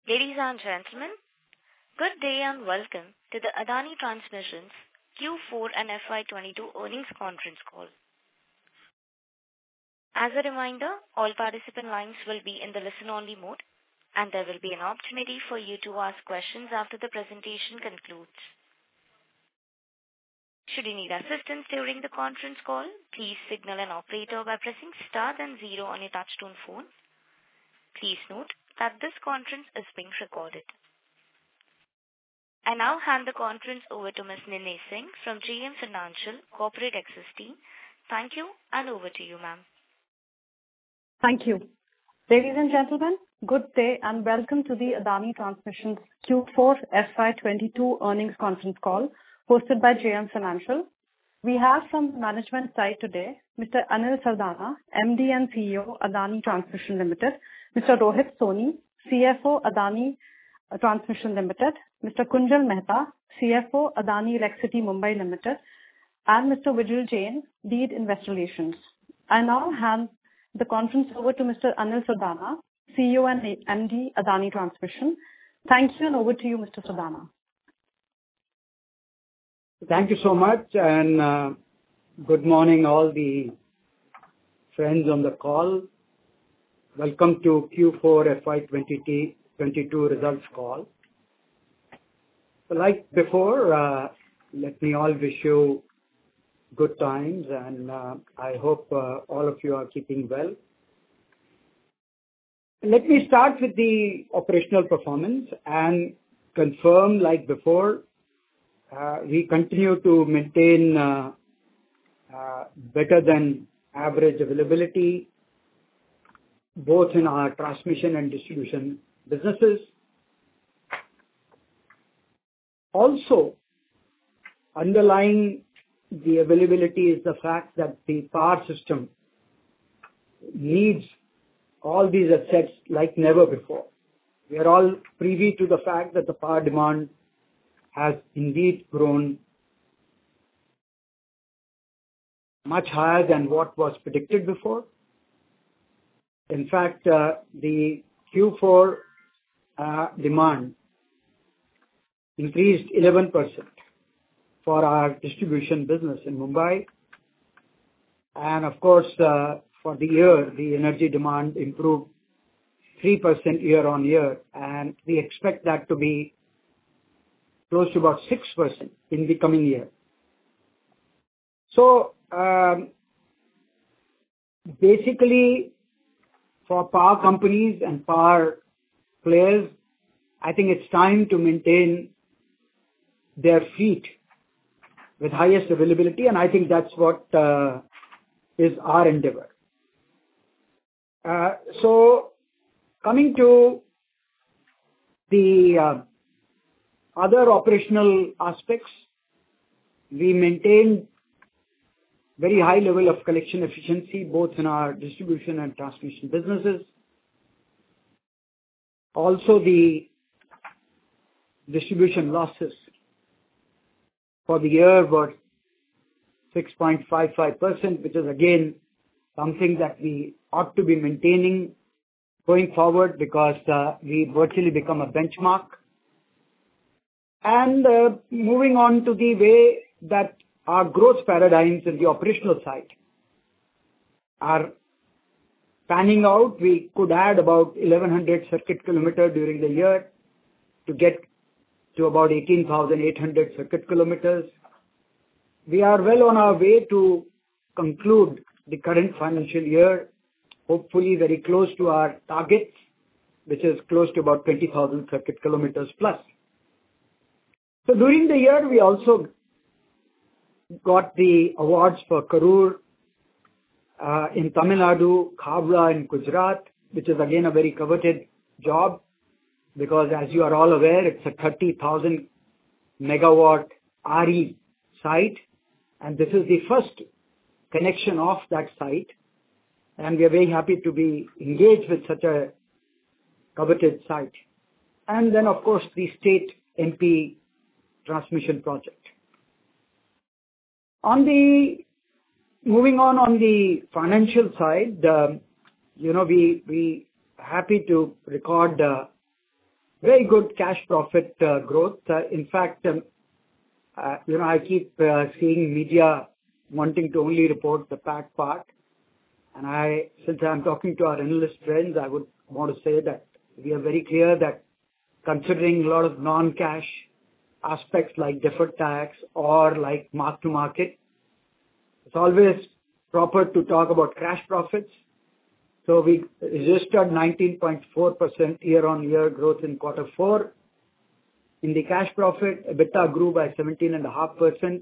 Ladies and gentlemen, good day and welcome to the Adani Transmission's Q4 and FY22 earnings conference call. As a reminder, all participant lines will be in the listen-only mode, and there will be an opportunity for you to ask questions after the presentation concludes. Should you need assistance during the conference call, please signal an operator by pressing star then 0 on your touchtone phone. Please note that this conference is being recorded. I now hand the conference over to Ms. Nidhi Singh from JM Financial Corporate Access Team. Thank you, and over to you, ma'am. Thank you. Ladies and gentlemen, good day and welcome to the Adani Transmission's Q4 FY22 earnings conference call hosted by JM Financial. We have from management side today Mr. Anil Sardana, MD and CEO, Adani Transmission Limited, Mr. Rohit Soni, CFO, Adani Transmission Limited, Mr. Kunjal Mehta, CFO, Adani Electricity Mumbai Limited, and Mr. Vijil Jain, Lead Investor Relations. I now hand the conference over to Mr. Anil Sardana, CEO and MD, Adani Transmission. Thank you, and over to you, Mr. Sardana. Thank you so much, and good morning all the friends on the call. Welcome to Q4 FY22 results call. Like before, let me all wish you good times, and I hope all of you are keeping well. Let me start with the operational performance and confirm, like before, we continue to maintain better than average availability, both in our transmission and distribution businesses. Also, underlying the availability is the fact that the power system needs all these assets like never before. We are all privy to the fact that the power demand has indeed grown much higher than what was predicted before. In fact, the Q4 demand increased 11% for our distribution business in Mumbai. And of course, for the year, the energy demand improved 3% year on year, and we expect that to be close to about 6% in the coming year. So, basically, for power companies and power players, I think it's time to maintain their fleet with highest availability, and I think that's what is our endeavor. So, coming to the other operational aspects, we maintained very high level of collection efficiency both in our distribution and transmission businesses. Also, the distribution losses for the year were 6.55%, which is again something that we ought to be maintaining going forward because we virtually become a benchmark. And moving on to the way that our growth paradigms in the operational side are panning out, we could add about 1,100 circuit kilometers during the year to get to about 18,800 circuit kilometers. We are well on our way to conclude the current financial year, hopefully very close to our targets, which is close to about 20,000 circuit kilometers plus. So during the year, we also got the awards for Karur in Tamil Nadu, Khavda in Gujarat, which is again a very coveted job because as you are all aware, it's a 30,000 megawatt RE site, and this is the first connection of that site, and we are very happy to be engaged with such a coveted site. And then of course the state MP transmission project. Moving on the financial side, we happy to record very good cash profit growth. In fact, I keep seeing media wanting to only report the PAT part. And since I'm talking to our analyst friends, I would want to say that we are very clear that considering a lot of non-cash aspects like deferred tax or like mark to market, it's always proper to talk about cash profits. So we registered 19.4% year-on-year growth in quarter 4. In the cash profit, EBITDA grew by 17.5%.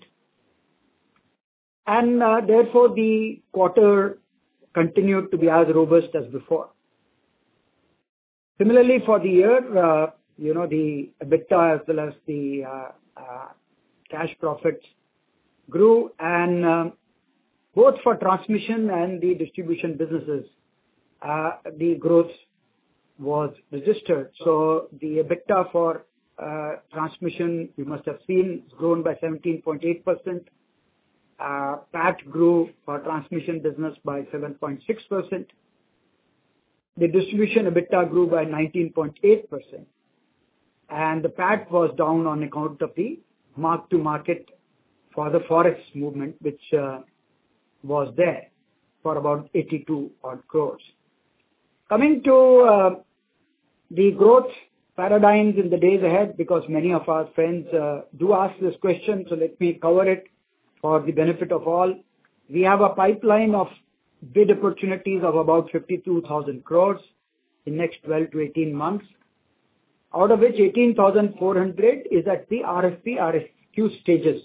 And therefore, the quarter continued to be as robust as before. Similarly, for the year, the EBITDA as well as the cash profits grew, and both for transmission and the distribution businesses, the growth was registered. So the EBITDA for transmission, you must have seen, has grown by 17.8%. PAT grew for transmission business by 7.6%. The distribution EBITDA grew by 19.8%. And the PAT was down on account of the mark to market for the forex movement, which was there for about 82 odd crores. Coming to the growth paradigms in the days ahead, because many of our friends do ask this question, so let me cover it for the benefit of all. We have a pipeline of bid opportunities of about 52,000 crores in next 12 to 18 months, out of which 18,400 is at the RFP, RFQ stages.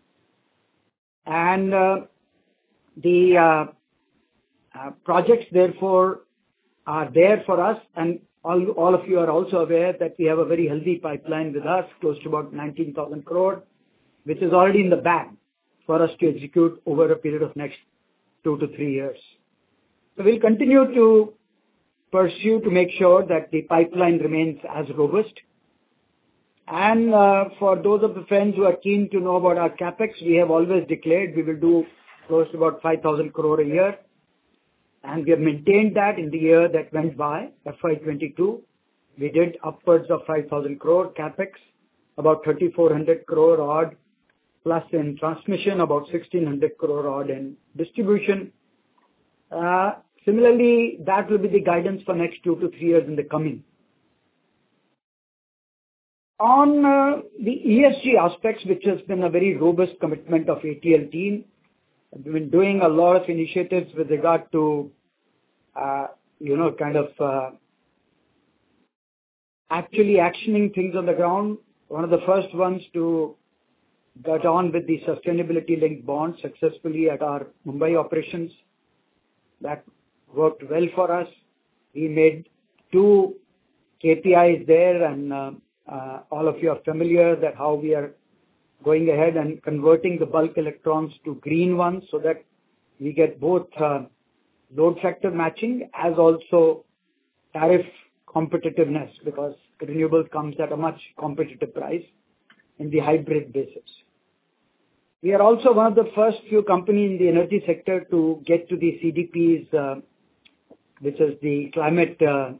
And the projects, therefore, are there for us, and all of you are also aware that we have a very healthy pipeline with us, close to about 19,000 crore, which is already in the bag for us to execute over a period of next 2 to 3 years. So we'll continue to pursue to make sure that the pipeline remains as robust. And for those of the friends who are keen to know about our capex, we have always declared we will do close to about 5,000 crore a year. And we have maintained that in the year that went by, FY22. We did upwards of 5,000 crore capex, about 3,400 crore odd, plus in transmission, about 1,600 crore odd in distribution. Similarly, that will be the guidance for next 2 to 3 years in the coming. On the ESG aspects, which has been a very robust commitment of ATL team, we've been doing a lot of initiatives with regard to, actually actioning things on the ground. One of the first ones to get on with the sustainability-linked bond successfully at our Mumbai operations. That worked well for us. We made 2 KPIs there, and all of you are familiar that how we are going ahead and converting the bulk electrons to green ones so that we get both load factor matching as also tariff competitiveness, because renewable comes at a much competitive price in the hybrid basis. We are also one of the first few companies in the energy sector to get to the CDP's, which is the climate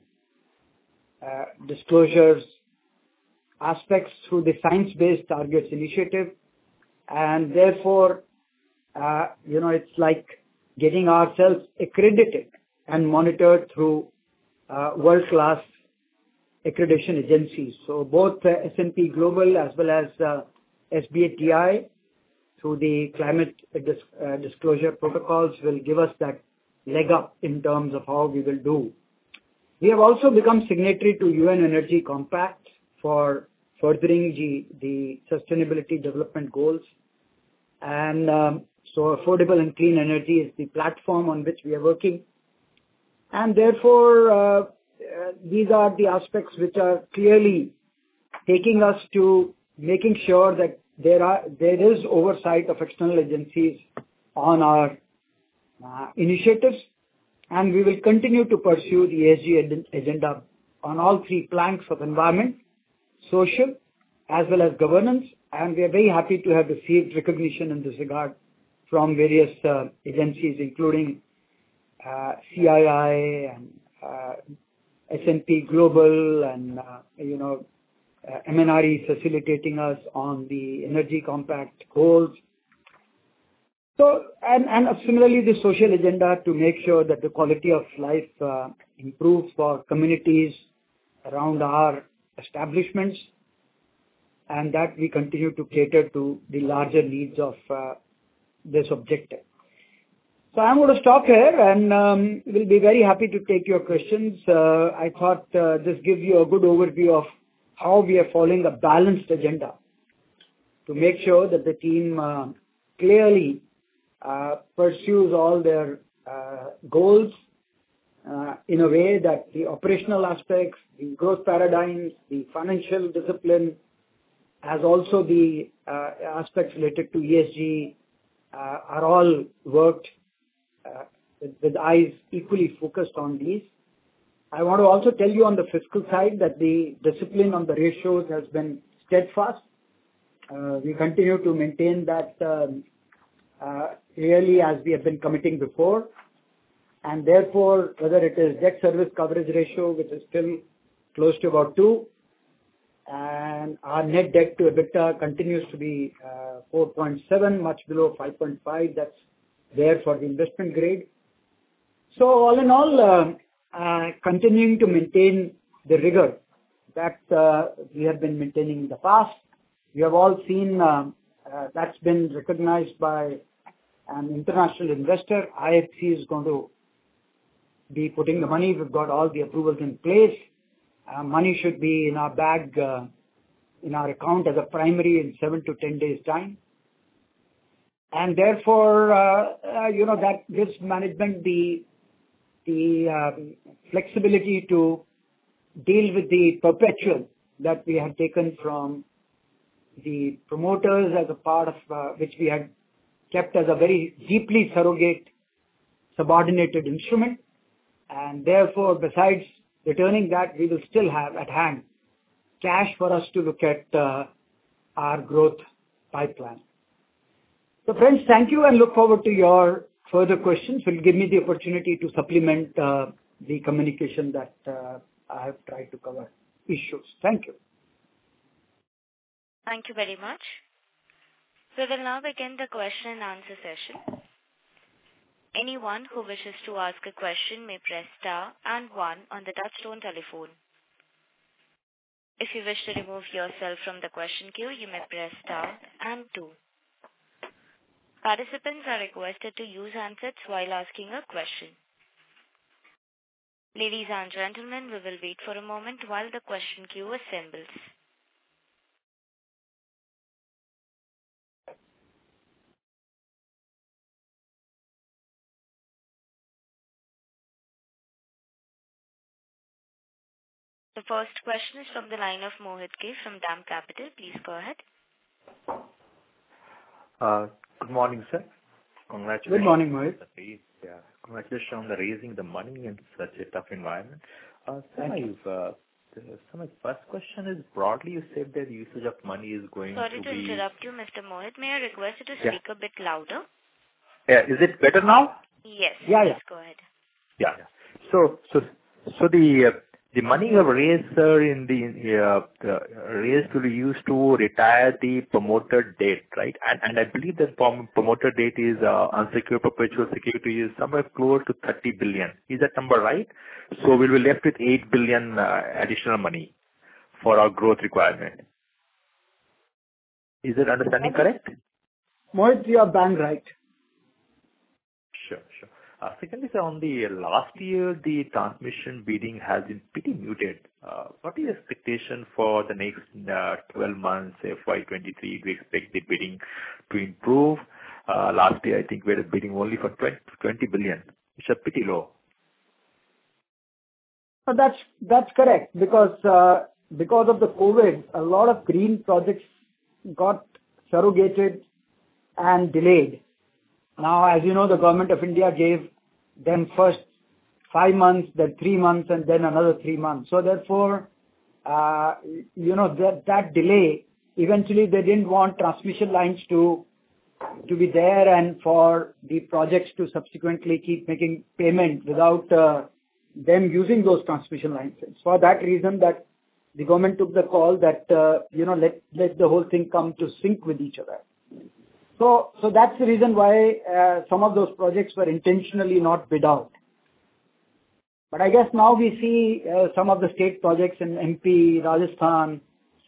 disclosures aspects through the Science-Based Targets Initiative. And therefore, it's like getting ourselves accredited and monitored through world-class accreditation agencies. So both S&P Global as well as SBTi through the climate disclosure protocols will give us that leg up in terms of how we will do. We have also become signatory to UN Energy Compact for furthering the sustainability development goals. And so affordable and clean energy is the platform on which we are working. And therefore, these are the aspects which are clearly taking us to making sure that there is oversight of external agencies on our initiatives, and we will continue to pursue the ESG agenda on all 3 planks of environment, social, as well as governance. And we are very happy to have received recognition in this regard from various agencies, including CII and S&P Global and, MNRE facilitating us on the Energy Compact goals. So, and similarly, the social agenda to make sure that the quality of life improves for communities around our establishments, and that we continue to cater to the larger needs of this objective. So I'm going to stop here and we'll be very happy to take your questions. I thought this gives you a good overview of how we are following a balanced agenda to make sure that the team clearly pursues all their goals in a way that the operational aspects, the growth paradigms, the financial discipline, as also the aspects related to ESG are all worked with eyes equally focused on these. I want to also tell you on the fiscal side that the discipline on the ratios has been steadfast. We continue to maintain that really as we have been committing before. And therefore, whether it is debt service coverage ratio, which is still close to about 2, and our net debt to EBITDA continues to be 4.7, much below 5.5. That's there for the investment grade. So all in all, continuing to maintain the rigor that we have been maintaining in the past. We have all seen that's been recognized by an international investor. IFC is going to be putting the money. We've got all the approvals in place. Money should be in our bag, in our account as a primary in 7 to 10 days' time. And therefore, that gives management the flexibility to deal with the perpetual that we had taken from the promoters as a part of which we had kept as a very deeply surrogate subordinated instrument. And therefore, besides returning that, we will still have at hand cash for us to look at our growth pipeline. So friends, thank you and look forward to your further questions. Will give me the opportunity to supplement the communication that I have tried to cover issues. Thank you. Thank you very much. We will now begin the question and answer session. Anyone who wishes to ask a question may press star and 1 on the touchtone telephone. If you wish to remove yourself from the question queue, you may press star and 2. Participants are requested to use handsets while asking a question. Ladies and gentlemen, we will wait for a moment while the question queue assembles. The first question is from the line of Mohit K. from DAM Capital. Please go ahead. Good morning, sir. Congratulations. Good morning, Mohit. Congratulations on raising the money in such a tough environment. So my first question is, broadly you said that usage of money is going Sorry to to be... interrupt you, Mr. Mohit. May I request you to speak a bit louder? Yeah, is it better now? Yes. Yeah. Please go ahead. Yeah. So the money you have raised, sir, in the raised to be used to retire the promoter debt, right? And I believe that promoter debt is unsecured perpetual security is somewhere close to 30 billion. Is that number right? So we'll be left with 8 billion additional money for our growth requirement. Is that understanding correct? Mohit, you are bang right. Sure. Secondly, sir, on the last year, the transmission bidding has been pretty muted. What is your expectation for the next 12 months, FY23? Do you expect the bidding to improve? Last year, I think we had a bidding only for 20 billion, which is pretty low. That's correct, because of the COVID, a lot of green projects got surrogated and delayed. Now, as you know, the government of India gave them first 5 months, then 3 months, and then another 3 months. So therefore, that delay, eventually they didn't want transmission lines to be there and for the projects to subsequently keep making payment without them using those transmission lines. It's for that reason that the government took the call that, let the whole thing come to sync with each other. So that's the reason why some of those projects were intentionally not bid out. But I guess now we see some of the state projects in MP, Rajasthan,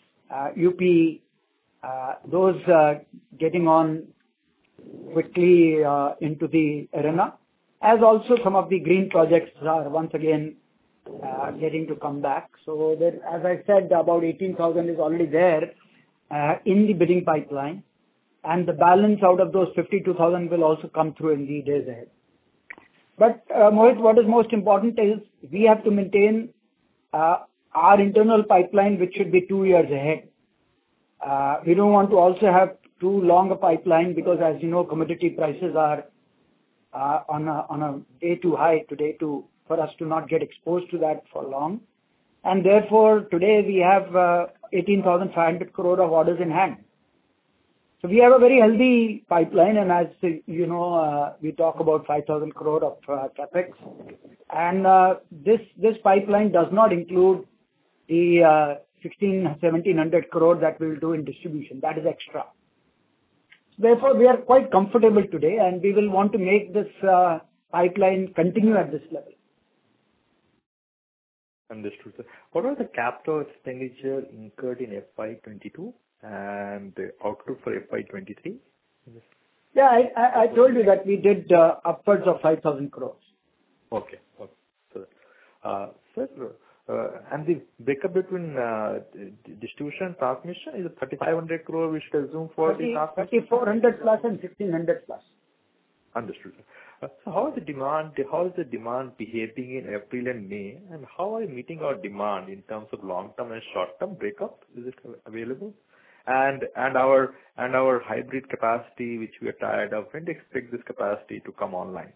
UP, those getting on quickly into the arena, as also some of the green projects are once again getting to come back. So there, as I said, about 18,000 is already there in the bidding pipeline, and the balance out of those 52,000 will also come through in the days ahead. But Mohit, what is most important is we have to maintain our internal pipeline, which should be 2 years ahead. We don't want to also have too long a pipeline because, as you know, commodity prices are on a way too high today for us to not get exposed to that for long. And therefore, today we have 18,500 crore of orders in hand. So we have a very healthy pipeline, and as you know, we talk about 5,000 crore of capex, and this pipeline does not include the 1,700 crore that we will do in distribution. That is extra. Therefore, we are quite comfortable today, and we will want to make this pipeline continue at this level. Understood, sir. What was the capital expenditure incurred in FY22 and the outlook for FY23? Yeah, I told you that we did upwards of 5,000 crores. Okay. So, sir, and the breakup between distribution and transmission is 3,500 crore, we should assume for the transmission? 3,400 plus and 1,600 plus. Understood. So how is the demand behaving in April and May, and how are you meeting our demand in terms of long-term and short-term breakup? Is it available? And our hybrid capacity, which we are tired of, when do you expect this capacity to come online?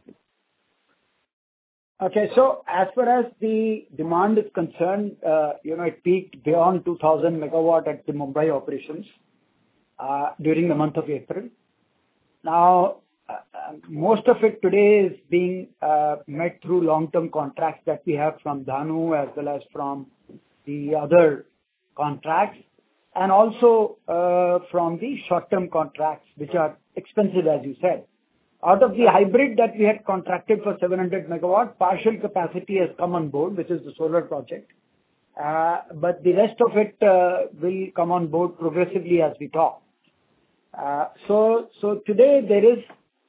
Okay, so as far as the demand is concerned, it peaked beyond 2,000 megawatt at the Mumbai operations during the month of April. Now, most of it today is being met through long-term contracts that we have from Dahanu as well as from the other contracts, and also from the short-term contracts, which are expensive, as you said. Out of the hybrid that we had contracted for 700 megawatt, partial capacity has come on board, which is the solar project. But the rest of it will come on board progressively as we talk. So today there is,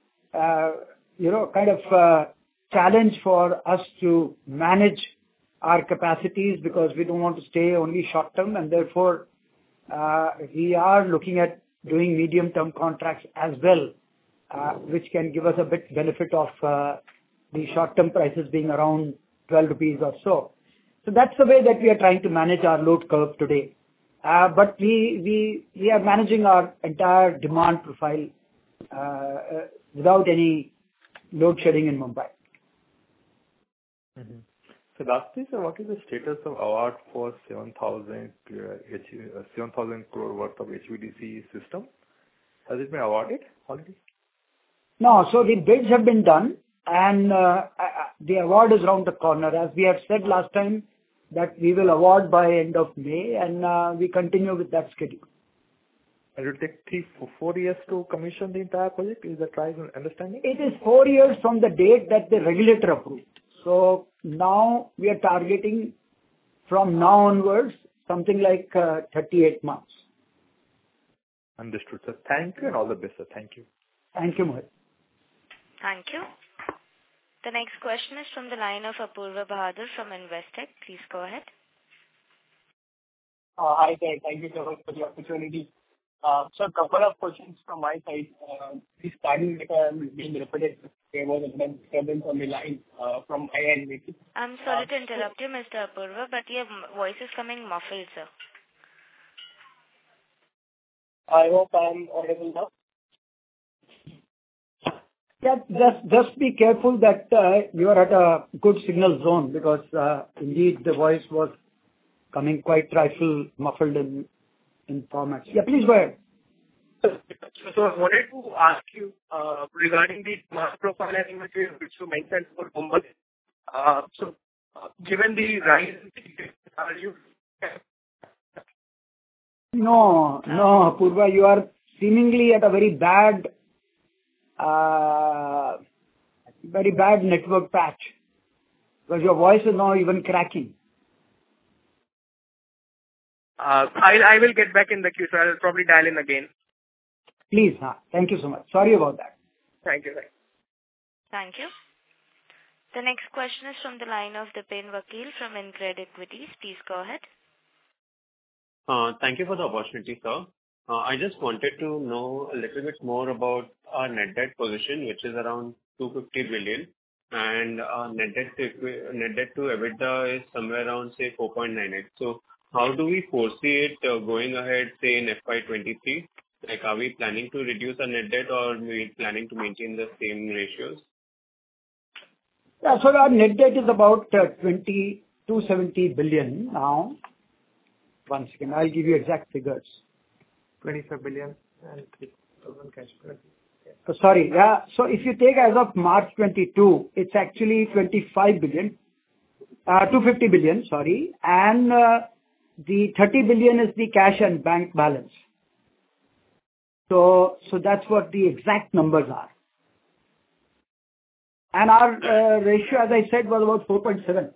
kind of challenge for us to manage our capacities because we don't want to stay only short term, and therefore we are looking at doing medium-term contracts as well, which can give us a bit benefit of the short-term prices being around 12 rupees or so. So that's the way that we are trying to manage our load curve today. But we are managing our entire demand profile without any load shedding in Mumbai. Mm-hmm. So lastly, sir, what is the status of award for 7,000 crore worth of HVDC system? Has it been awarded already? No, so the bids have been done, and the award is around the corner. As we have said last time, that we will award by end of May, and we continue with that schedule. And it will take 3-4 years to commission the entire project. Is that right understanding? It is 4 years from the date that the regulator approved. So now we are targeting from now onwards something like 38 months. Understood, sir. Thank you and all the best, sir. Thank you. Thank you, Mohit. Thank you. The next question is from the line of Apurva Bahadur from Investec. Please go ahead. Hi there. Thank you so much for the opportunity. So a couple of questions from my side. Please pardon me if I'm being repetitive. There was a disturbance on the line from my end. I'm sorry to interrupt you, Mr. Apurva, but your voice is coming muffled, sir. I hope I'm audible now. Yeah, just be careful that you are at a good signal zone because indeed the voice was coming quite trifle muffled in formats. Yeah, please go ahead. So I wanted to ask you regarding the demand profile which you mentioned for Mumbai. So given the rise in TPS, are you? No, Apurva, you are seemingly at a very bad network patch because your voice is now even cracking. I will get back in the queue, so I'll probably dial in again. Please, thank you so much. Sorry about that. Thank you. Thank you. The next question is from the line of Dipen Vakil from InCred Equities. Please go ahead. Thank you for the opportunity, sir. I just wanted to know a little bit more about our net debt position, which is around 250 billion, and net debt to EBITDA is somewhere around, say, 4.98. So how do we foresee it going ahead, say, in FY23? Like, are we planning to reduce our net debt, or are we planning to maintain the same ratios? Yeah, so our net debt is about 270 billion now. One second, I'll give you exact figures. 25 billion and 3,000 cash. Sorry, yeah. So if you take as of March 22, it's actually 25 billion, 250 billion, sorry, and the 30 billion is the cash and bank balance. So that's what the exact numbers are. And our ratio, as I said, was about 4.7.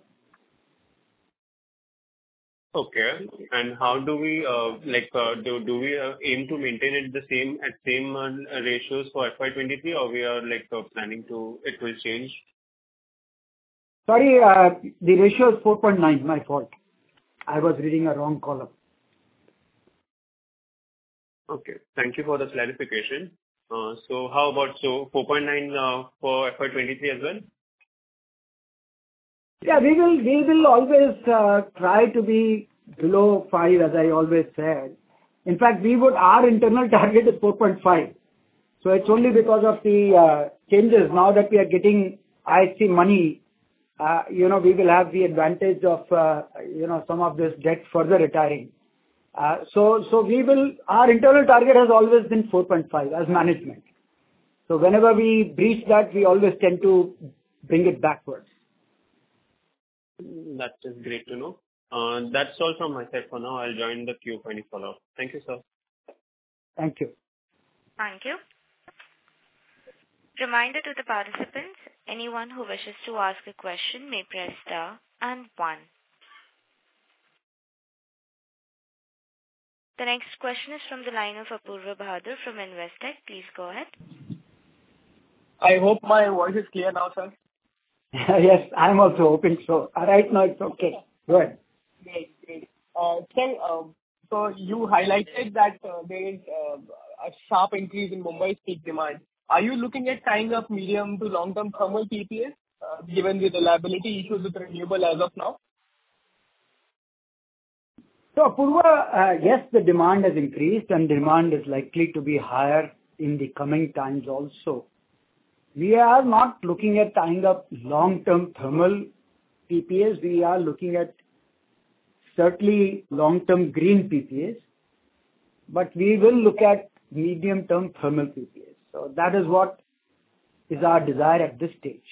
Okay. And how do we do we aim to maintain it the same ratios for FY23, or we are planning to it will change? Sorry, the ratio is 4.9. My fault. I was reading a wrong column. Okay. Thank you for the clarification. So how about 4.9 for FY23 as well? Yeah, we will always try to be below 5, as I always said. In fact, our internal target is 4.5. So it's only because of the changes now that we are getting IHC money. We will have the advantage of some of this debt further retiring. So our internal target has always been 4.5 as management. So whenever we breach that, we always tend to bring it backwards. That is great to know. That's all from my side for now. I'll join the queue for any follow-up. Thank you, sir. Thank you. Thank you. Reminder to the participants, anyone who wishes to ask a question may press star and 1. The next question is from the line of Apurva Bahadur from Investec. Please go ahead. I hope my voice is clear now, sir. Yes, I'm also hoping so. Right now it's okay. Go ahead. Great. Sir, so you highlighted that there is a sharp increase in Mumbai's peak demand. Are you looking at tying up medium to long-term thermal PPAs, given the reliability issues with renewable as of now? So, Apurva, yes, the demand has increased and demand is likely to be higher in the coming times also. We are not looking at tying up long-term thermal PPAs. We are looking at certainly long-term green PPAs, but we will look at medium-term thermal PPAs. So that is what is our desire at this stage.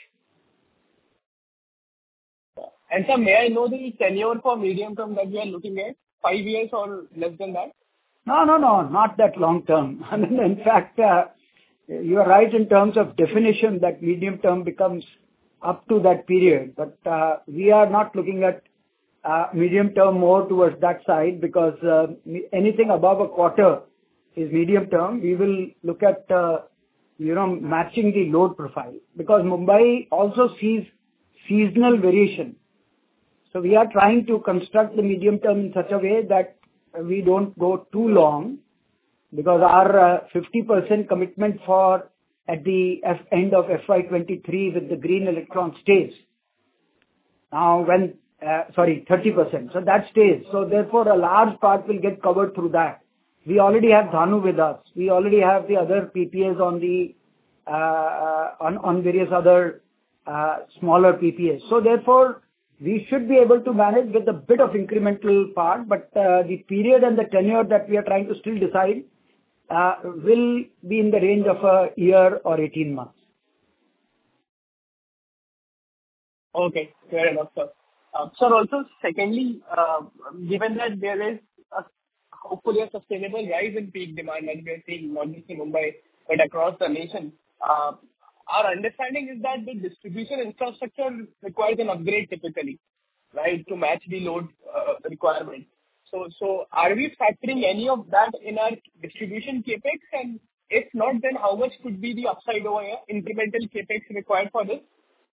And sir, may I know the tenure for medium-term that we are looking at? 5 years or less than that? No, not that long-term. I mean, in fact, you are right in terms of definition that medium term becomes up to that period. But we are not looking at medium term more towards that side because anything above a quarter is medium term. We will look at matching the load profile because Mumbai also sees seasonal variation. So we are trying to construct the medium term in such a way that we don't go too long, because our 50% commitment for at the end of FY23 with the green electron stays. Now 30%. So that stays. So therefore a large part will get covered through that. We already have Dhanu with us. We already have the other PPAs on the on various other smaller PPAs. So therefore we should be able to manage with a bit of incremental part, but the period and the tenure that we are trying to still decide will be in the range of a year or 18 months. Okay, fair enough, sir. Sir, also secondly, given that there is hopefully a sustainable rise in peak demand that we are seeing not just in Mumbai but across the nation, our understanding is that the distribution infrastructure requires an upgrade typically, right, to match the load requirement. So are we factoring any of that in our distribution capex? And if not, then how much could be the upside over here, incremental capex required for this?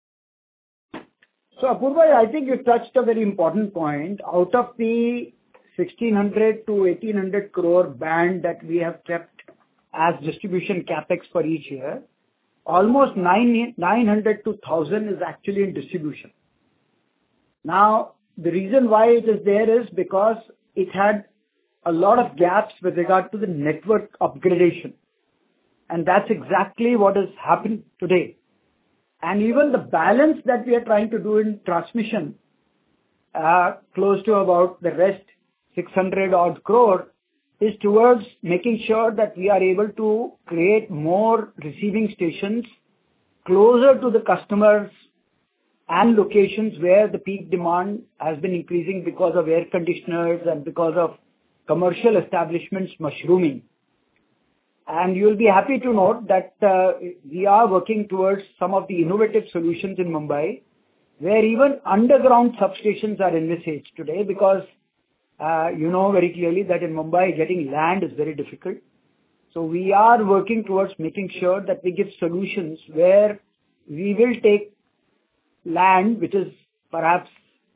So Apurva, I think you touched a very important point. Out of the 1,600 to 1,800 crore band that we have kept as distribution capex for each year, almost 900 to 1,000 is actually in distribution. Now, the reason why it is there is because it had a lot of gaps with regard to the network upgradation. And that's exactly what has happened today. And even the balance that we are trying to do in transmission, close to about the rest 600 odd crore, is towards making sure that we are able to create more receiving stations closer to the customers and locations where the peak demand has been increasing because of air conditioners and because of commercial establishments mushrooming. And you'll be happy to note that we are working towards some of the innovative solutions in Mumbai, where even underground substations are envisaged today, because you know very clearly that in Mumbai getting land is very difficult. So we are working towards making sure that we give solutions where we will take land which is perhaps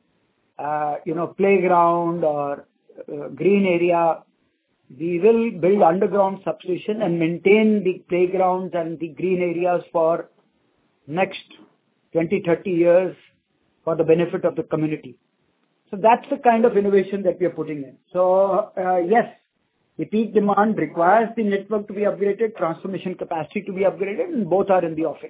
playground or green area. We will build underground substation and maintain the playgrounds and the green areas for next 20, 30 years for the benefit of the community. So that's the kind of innovation that we are putting in. So yes, the peak demand requires the network to be upgraded, transformation capacity to be upgraded, and both are in the offing.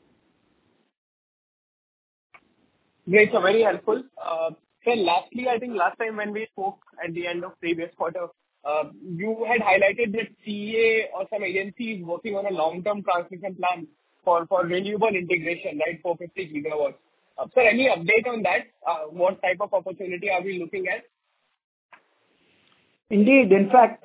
Great, so very helpful. So lastly, I think last time when we spoke at the end of previous quarter, you had highlighted that CEA or some agency is working on a long-term transmission plan for renewable integration, right, 450 gigawatts. Sir, any update on that? What type of opportunity are we looking at? Indeed. In fact,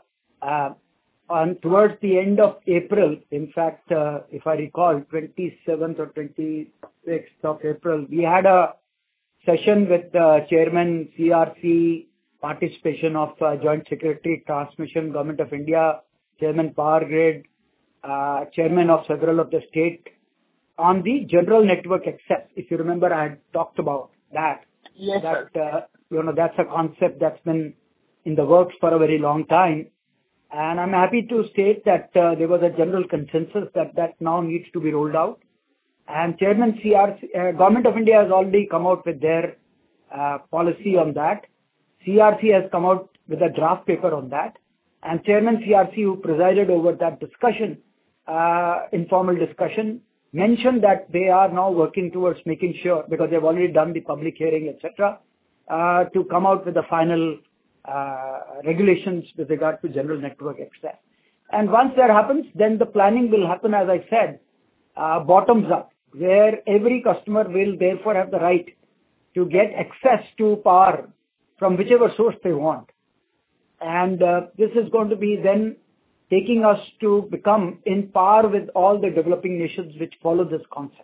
towards the end of April, in fact, if I recall, 27th or 26th of April, we had a session with Chairman CRC, participation of Joint Secretary Transmission, Government of India, Chairman Power Grid, Chairman of several of the state, on the general network access. If you remember, I had talked about that. Yes, that that's a concept that's been in the works for a very long time. And I'm happy to state that there was a general consensus that now needs to be rolled out. And Chairman CRC, Government of India has already come out with their policy on that. CRC has come out with a draft paper on that. And Chairman CRC, who presided over that discussion, informal discussion, mentioned that they are now working towards making sure, because they've already done the public hearing, etc., to come out with the final regulations with regard to general network access. And once that happens, then the planning will happen, as I said, bottoms up, where every customer will therefore have the right to get access to power from whichever source they want. And this is going to be then taking us to become in par with all the developing nations which follow this concept.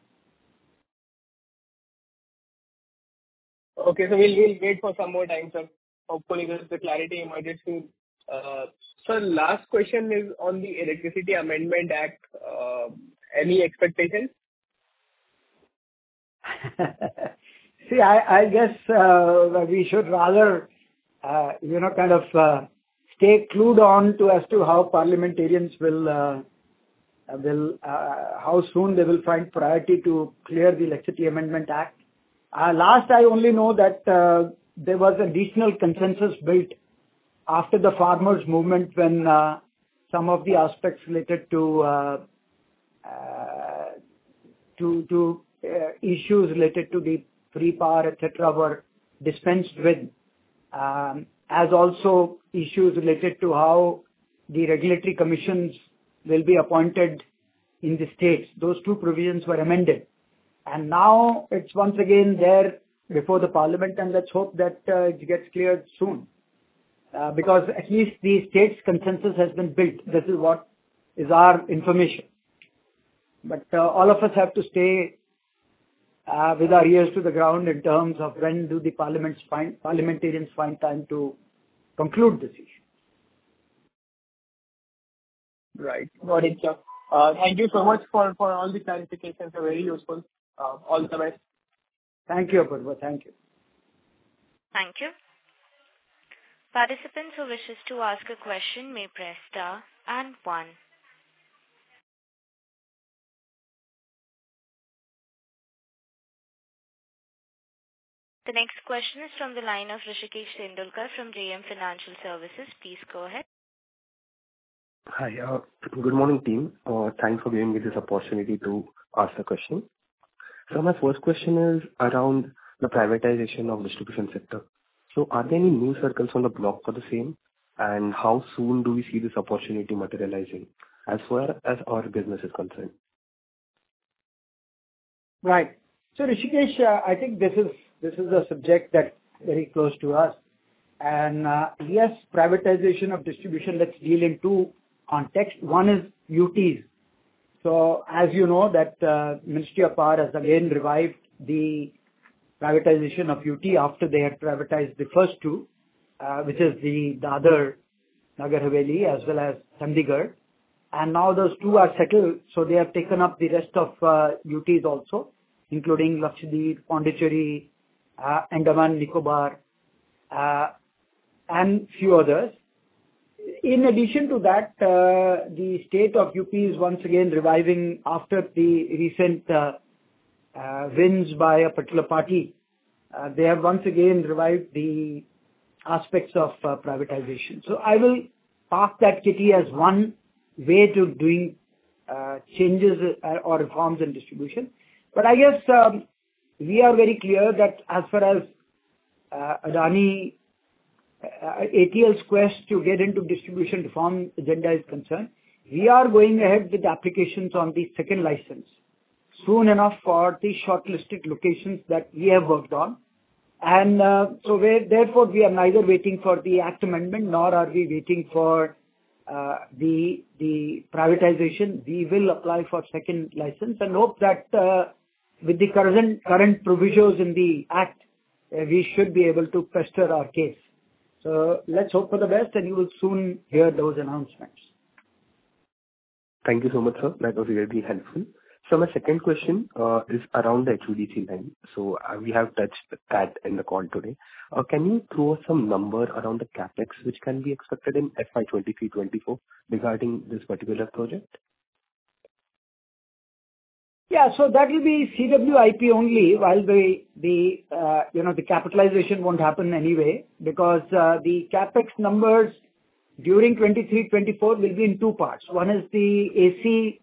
Okay, so we'll wait for some more time, sir. Hopefully the clarity emerges soon. So last question is on the Electricity Amendment Act. Any expectations? See, I guess we should rather, stay clued on to as to how parliamentarians will how soon they will find priority to clear the Electricity Amendment Act. Last, I only know that there was additional consensus built after the farmers' movement when some of the aspects related to issues related to the free power, etc., were dispensed with, as also issues related to how the regulatory commissions will be appointed in the states. Those two provisions were amended. And now it's once again there before the Parliament, and let's hope that it gets cleared soon. Because at least the state's consensus has been built. This is what is our information. But all of us have to stay with our ears to the ground in terms of when do the parliamentarians find time to conclude this issue. Right. Got it, sir. Thank you so much for all the clarifications. They're very useful. All the best. Thank you, Apurva. Thank you. Thank you. Participants who wishes to ask a question may press star and 1. The next question is from the line of Rishikesh Tendulkar from JM Financial Services. Please go ahead. Hi. Good morning, team. Thanks for giving me this opportunity to ask a question. So my first question is around the privatization of distribution sector. So are there any new circles on the block for the same? And how soon do we see this opportunity materializing as far as our business is concerned? Right. So Rishikesh, I think this is a subject that's very close to us. And yes, privatization of distribution, let's deal in two contexts. One is UTs. So as you know that Ministry of Power has again revived the privatization of UT after they had privatized the first two, which is the Dadar Nagar Haveli as well as Chandigarh. And now those two are settled, so they have taken up the rest of UTs also, including Lakshadweep, Pondicherry, Andaman, Nicobar, and few others. In addition to that, the state of UP is once again reviving after the recent wins by a particular party. They have once again revived the aspects of privatization. So I will park that kitty as one way to doing changes or reforms in distribution. But I guess we are very clear that as far as Adani ATL's quest to get into distribution reform agenda is concerned, we are going ahead with applications on the second license soon enough for the shortlisted locations that we have worked on. And therefore, we are neither waiting for the Act amendment nor are we waiting for the privatization. We will apply for second license and hope that with the current provisos in the Act, we should be able to pester our case. So let's hope for the best and you will soon hear those announcements. Thank you so much, sir. That was really helpful. So my second question is around the HVDC line. So we have touched that in the call today. Can you throw some number around the capex which can be expected in FY 23-24 regarding this particular project? Yeah, so that will be CWIP only, while the capitalization won't happen anyway, because the capex numbers during 23-24 will be in two parts. One is the AC,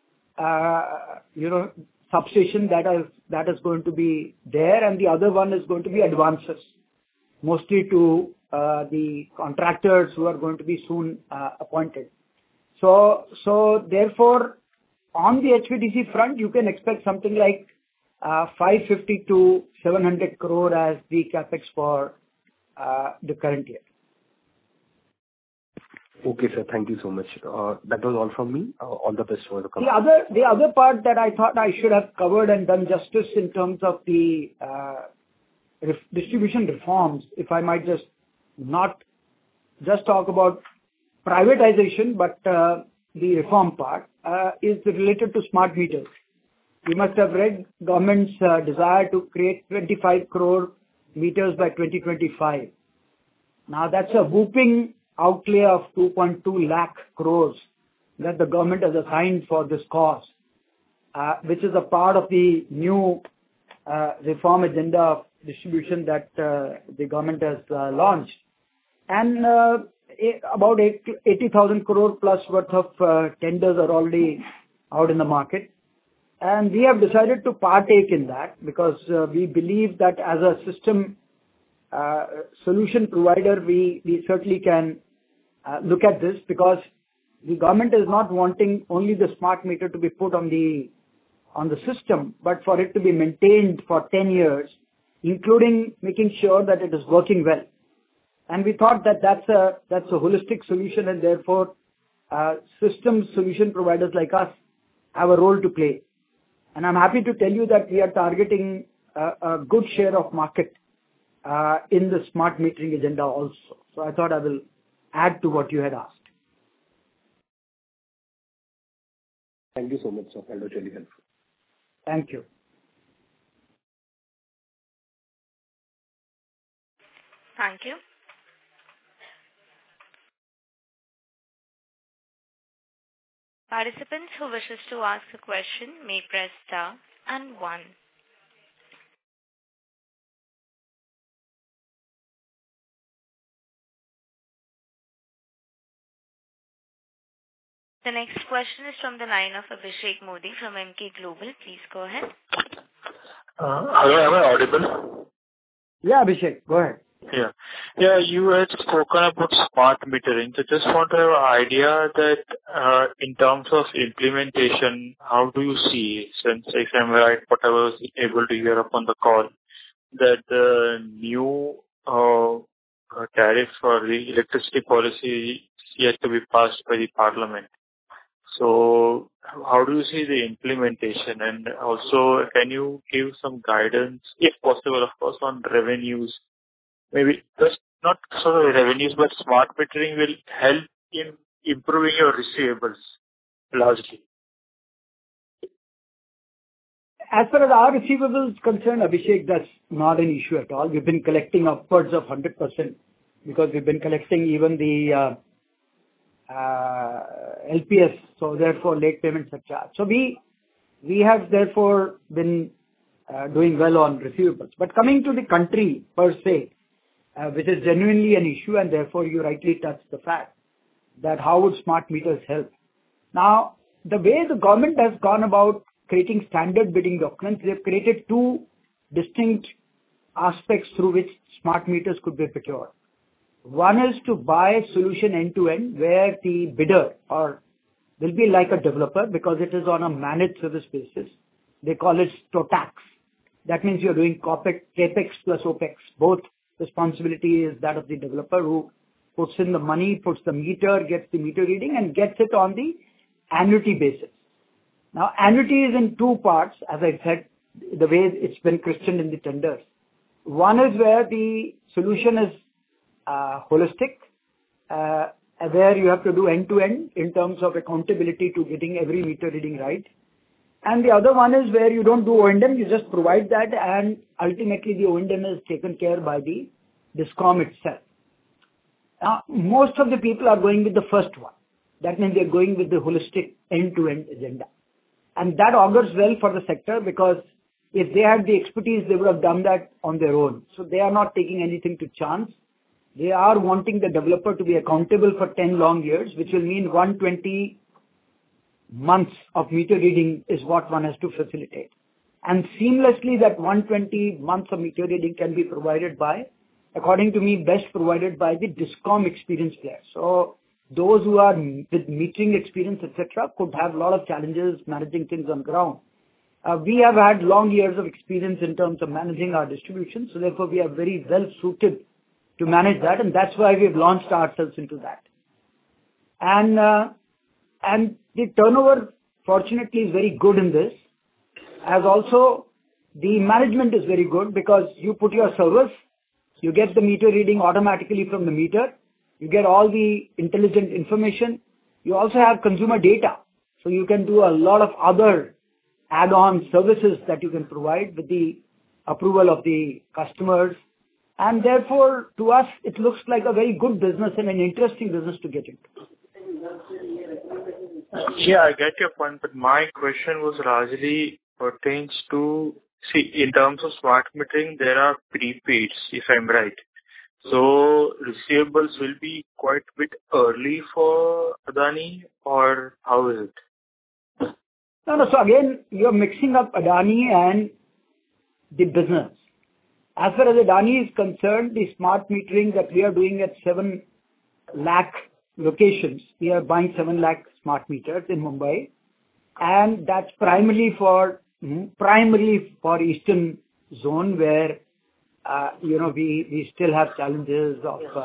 substation that is going to be there, and the other one is going to be advances, mostly to the contractors who are going to be soon appointed. So therefore, on the HVDC front, you can expect something like 550 to 700 crore as the capex for the current year. Okay, sir. Thank you so much. That was all from me. All the best for the company. The other part that I thought I should have covered and done justice in terms of the distribution reforms, if I might just not just talk about privatization, but the reform part is related to smart meters. You must have read government's desire to create 25 crore meters by 2025. Now that's a whooping outlay of 2.2 lakh crores that the government has assigned for this cause, which is a part of the new reform agenda of distribution that the government has launched. And about 80,000 crore plus worth of tenders are already out in the market. And we have decided to partake in that because we believe that as a system solution provider, we certainly can look at this, because the government is not wanting only the smart meter to be put on the system, but for it to be maintained for 10 years including making sure that it is working well. And we thought that that's a holistic solution, and therefore system solution providers like us have a role to play. And I'm happy to tell you that we are targeting a good share of market in the smart metering agenda also. So I thought I will add to what you had asked. Thank you so much, sir. That was really helpful. Thank you. Thank you. Participants who wishes to ask a question may press star and 1. The next question is from the line of Abhishek Modi from Emkay Global. Please go ahead. Hello, am I audible? Yeah, Abhishek, go ahead. Yeah, you had spoken about smart metering. So just want to have an idea that in terms of implementation, how do you see, since if I'm right, what I was able to hear upon the call, that the new tariff for the electricity policy is yet to be passed by the parliament. So how do you see the implementation? And also, can you give some guidance, if possible, of course, on revenues? Maybe just not sort of revenues, but smart metering will help in improving your receivables largely. As far as our receivables concerned, Abhishek, that's not an issue at all. We've been collecting upwards of 100% because we've been collecting even the LPS, so therefore late payments are charged. So we have therefore been doing well on receivables. But coming to the country per se, which is genuinely an issue, and therefore you rightly touched the fact that how would smart meters help. Now, the way the government has gone about creating standard bidding documents, they've created two distinct aspects through which smart meters could be procured. One is to buy a solution end-to-end, where the bidder will be like a developer because it is on a managed service basis. They call it TOTAX. That means you're doing CAPEX plus OPEX. Both responsibility is that of the developer who puts in the money, puts the meter, gets the meter reading, and gets it on the annuity basis. Now, annuity is in two parts, as I said, the way it's been christened in the tenders. One is where the solution is holistic, where you have to do end-to-end in terms of accountability to getting every meter reading right. And the other one is where you don't do O&M, you just provide that, and ultimately the O&M is taken care by the DISCOM itself. Now, most of the people are going with the first one. That means they're going with the holistic end-to-end agenda. And that augurs well for the sector, because if they had the expertise, they would have done that on their own. So they are not taking anything to chance. They are wanting the developer to be accountable for 10 long years, which will mean 120 months of meter reading is what one has to facilitate. And seamlessly that 120 months of meter reading can be provided by, according to me, best provided by the DISCOM experienced players. So those who are with metering experience, etc., could have a lot of challenges managing things on ground. We have had long years of experience in terms of managing our distribution, so therefore we are very well suited to manage that, and that's why we've launched ourselves into that. And the turnover, fortunately, is very good in this, as also the management is very good, because you put your service, you get the meter reading automatically from the meter, you get all the intelligent information, you also have consumer data, so you can do a lot of other add-on services that you can provide with the approval of the customers. And therefore, to us, it looks like a very good business and an interesting business to get into. Yeah, I get your point, but my question was largely pertains to, see, in terms of smart metering, there are prepaids, if I'm right. So receivables will be quite a bit early for Adani, or how is it? No. So again, you're mixing up Adani and the business. As far as Adani is concerned, the smart metering that we are doing at 7 lakh locations, we are buying 7 lakh smart meters in Mumbai, and that's primarily for eastern zone, where we still have challenges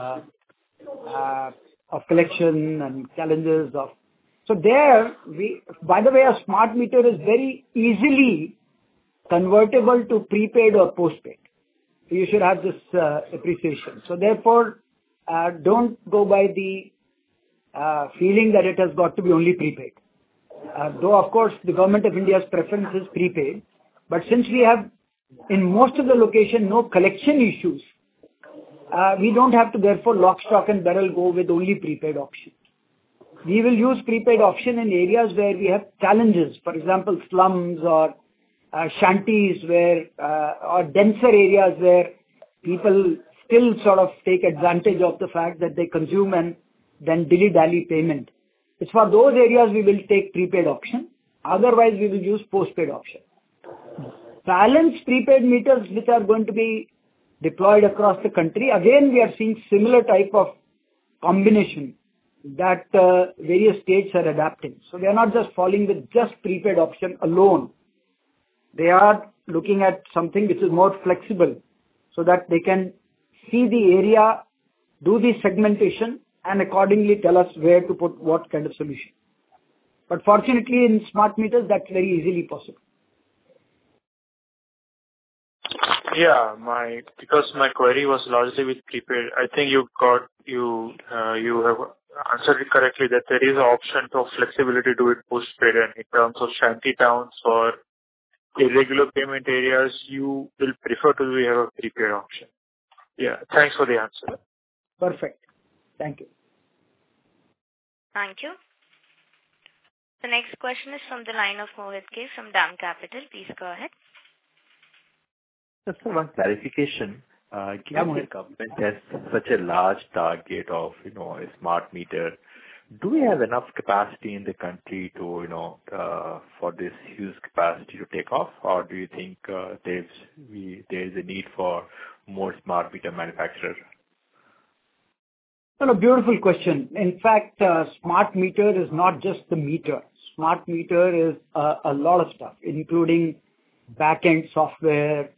of collection and challenges of. So there, by the way, a smart meter is very easily convertible to prepaid or postpaid. So you should have this appreciation. So therefore, don't go by the feeling that it has got to be only prepaid. Though, of course, the Government of India's preference is prepaid, but since we have in most of the location no collection issues, we don't have to therefore lock, stock and barrel go with only prepaid option. We will use prepaid option in areas where we have challenges, for example, slums or shanties or denser areas where people still sort of take advantage of the fact that they consume and then dilly-dally payment. It's for those areas we will take prepaid option. Otherwise, we will use postpaid option. Balanced prepaid meters which are going to be deployed across the country, again we are seeing similar type of combination that various states are adapting. So they are not just falling with just prepaid option alone. They are looking at something which is more flexible so that they can see the area, do the segmentation and accordingly tell us where to put what kind of solution. But fortunately in smart meters that's very easily possible. Yeah, because my query was largely with prepaid. I think you have answered it correctly that there is an option for flexibility to do it postpaid, and in terms of shanty towns or irregular payment areas, you will prefer to have a prepaid option. Yeah, thanks for the answer. Perfect. Thank you. Thank you. The next question is from the line of Mohit K. from DAM Capital. Please go ahead. Just for one clarification, given the government has such a large target of, a smart meter, do we have enough capacity in the country to, for this huge capacity to take off, or do you think there is a need for more smart meter manufacturers? Well, a beautiful question. In fact, smart meter is not just the meter. Smart meter is a lot of stuff, including back-end software,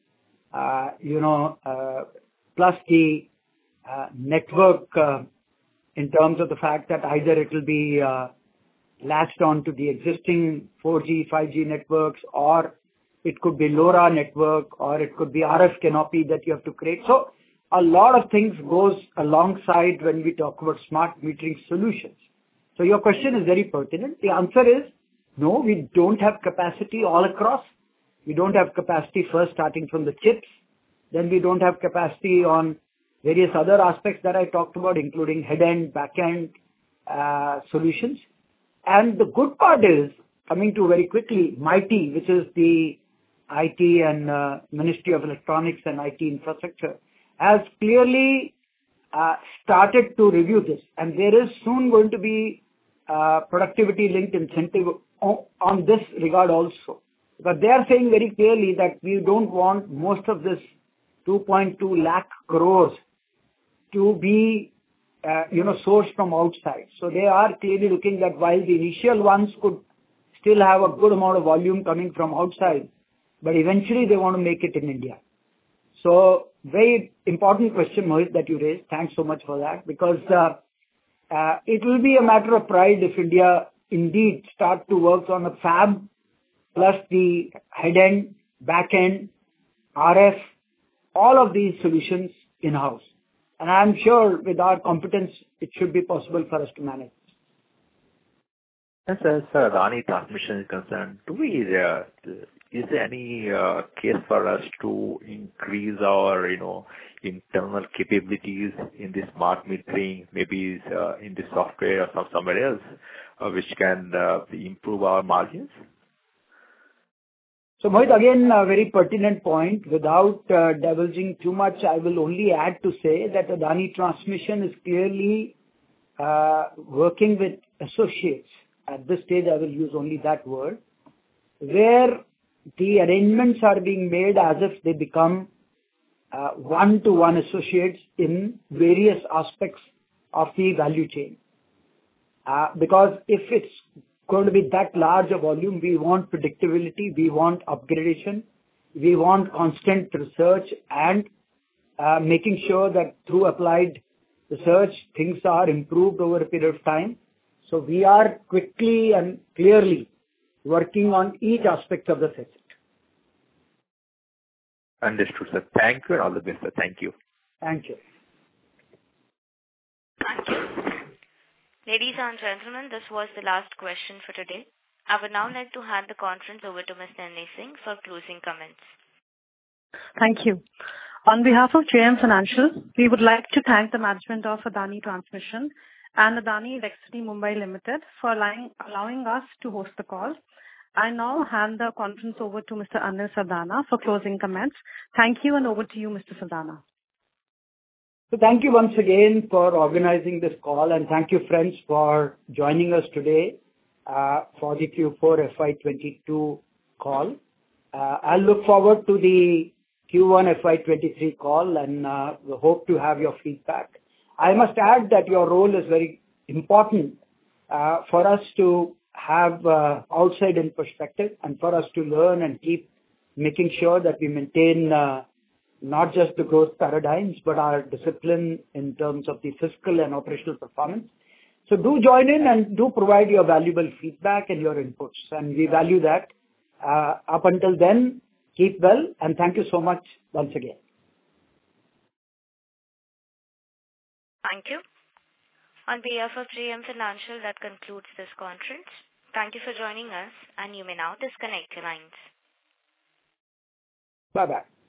plus the network in terms of the fact that either it will be latched on to the existing 4G, 5G networks, or it could be LoRa network, or it could be RF canopy that you have to create. So a lot of things goes alongside when we talk about smart metering solutions. So your question is very pertinent. The answer is no, we don't have capacity all across. We don't have capacity first starting from the chips. Then we don't have capacity on various other aspects that I talked about, including head-end, back-end solutions. And the good part is, coming to very quickly, MeitY, which is the IT and Ministry of Electronics and IT Infrastructure, has clearly started to review this. And there is soon going to be productivity-linked incentive on this regard also. But they are saying very clearly that we don't want most of this 2.2 lakh crores to be, sourced from outside. So they are clearly looking that while the initial ones could still have a good amount of volume coming from outside, but eventually they want to make it in India. So very important question, Mohit, that you raised. Thanks so much for that, because it will be a matter of pride if India indeed start to work on a fab plus the head-end, back-end, RF, all of these solutions in-house. And I'm sure with our competence, it should be possible for us to manage. As far as Adani Transmission is concerned, is there any case for us to increase our, internal capabilities in the smart metering, maybe in the software or somewhere else, which can improve our margins? So Mohit, again, a very pertinent point. Without divulging too much, I will only add to say that Adani Transmission is clearly working with associates. At this stage, I will use only that word, where the arrangements are being made as if they become one-to-one associates in various aspects of the value chain. Because if it's going to be that large a volume, we want predictability, we want upgradation, we want constant research and making sure that through applied research, things are improved over a period of time. So we are quickly and clearly working on each aspect of the facet. Understood, sir. Thank you and all the best, sir. Thank you. Thank you. Thank you. Ladies and gentlemen, this was the last question for today. I would now like to hand the conference over to Ms. Nirni Singh for closing comments. Thank you. On behalf of JM Financial, we would like to thank the management of Adani Transmission and Adani Electricity Mumbai Limited for allowing us to host the call. I now hand the conference over to Mr. Anil Sardana for closing comments. Thank you, and over to you, Mr. Sardana. So thank you once again for organizing this call, and thank you, friends, for joining us today for the Q4 FY22 call. I look forward to the Q1 FY23 call, and we hope to have your feedback. I must add that your role is very important for us to have outside-in perspective and for us to learn and keep making sure that we maintain not just the growth paradigms, but our discipline in terms of the fiscal and operational performance. So do join in and do provide your valuable feedback and your inputs, and we value that. Up until then, keep well, and thank you so much once again. Thank you. On behalf of JM Financial, that concludes this conference. Thank you for joining us, and you may now disconnect your lines. Bye-bye.